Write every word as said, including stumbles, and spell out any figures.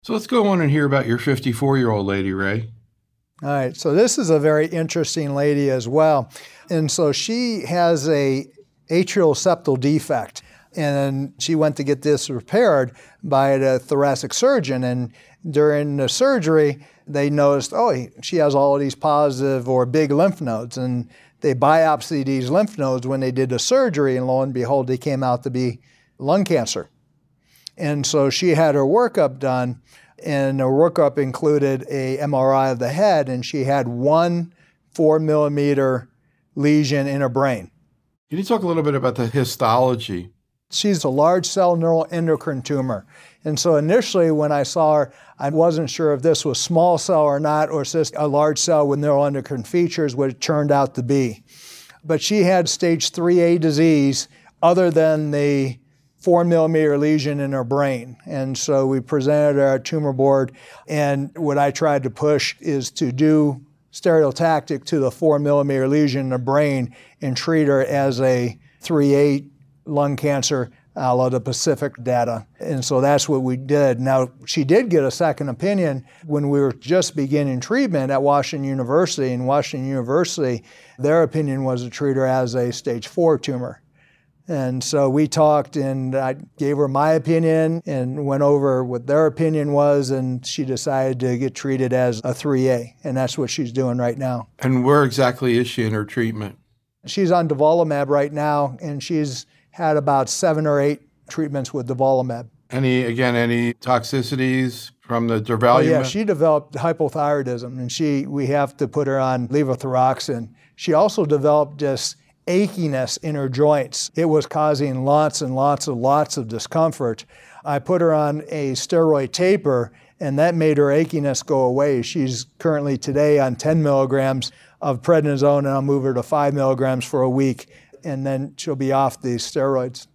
So let's go on and hear about your fifty-four-year-old lady, Ray. All right, so this is a very interesting lady as well. And so she has a atrial septal defect, and she went to get this repaired by the thoracic surgeon. And during the surgery, they noticed, oh, she has all of these positive or big lymph nodes. And they biopsied these lymph nodes when they did the surgery, and lo and behold, they came out to be lung cancer. And so she had her workup done, and her workup included a M R I of the head, and she had one four millimeter lesion in her brain. Can you talk a little bit about the histology? She's a large cell neuroendocrine tumor. And so initially when I saw her, I wasn't sure if this was small cell or not, or just a large cell with neuroendocrine features, what it turned out to be. But she had stage three A disease other than the four millimeter lesion in her brain. And so we presented her at tumor board, and what I tried to push is to do stereotactic to the four millimeter lesion in the brain and treat her as a three A lung cancer a la the Pacific data. And so that's what we did. Now, she did get a second opinion when we were just beginning treatment at Washington University. And Washington University, their opinion was to treat her as a stage four tumor. And so we talked, and I gave her my opinion and went over what their opinion was, and she decided to get treated as a three A, and that's what she's doing right now. And where exactly is she in her treatment? She's on durvalumab right now, and she's had about seven or eight treatments with durvalumab. Any, again, any toxicities from the durvalumab? Oh yeah, she developed hypothyroidism, and she we have to put her on levothyroxine. She also developed this achiness in her joints. It was causing lots and lots and lots of discomfort. I put her on a steroid taper, and that made her achiness go away. She's currently today on ten milligrams of prednisone, and I'll move her to five milligrams for a week, and then she'll be off these steroids.